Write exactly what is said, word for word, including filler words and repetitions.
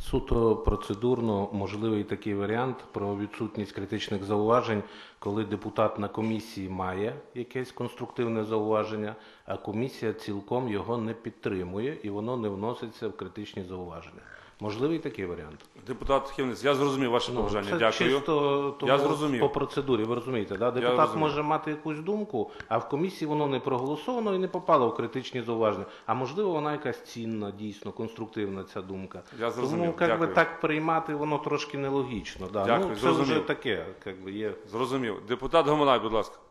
Суто процедурно можливий такий варіант про відсутність критичних зауважень, коли депутат на комісії має якесь конструктивне зауваження, а комісія цілком його не підтримує і воно не вноситься в критичні зауваження. Можливий такий варіант? Депутат Хівниць, я зрозумів ваше Ну, побажання. це Дякую. чисто тому, Я зрозумів. по процедурі, ви розумієте, да? Депутат розумію. може мати якусь думку, а в комісії воно не проголосовано і не попало в критичні зауваження. А можливо, вона якась цінна, дійсно, конструктивна ця думка. Я зрозумів. Тому як би, Дякую. так приймати, воно трошки нелогічно. Да. Дякую, Ну, це зрозумів. вже таке, як би, є. Зрозумів. Депутат Гомонай, будь ласка.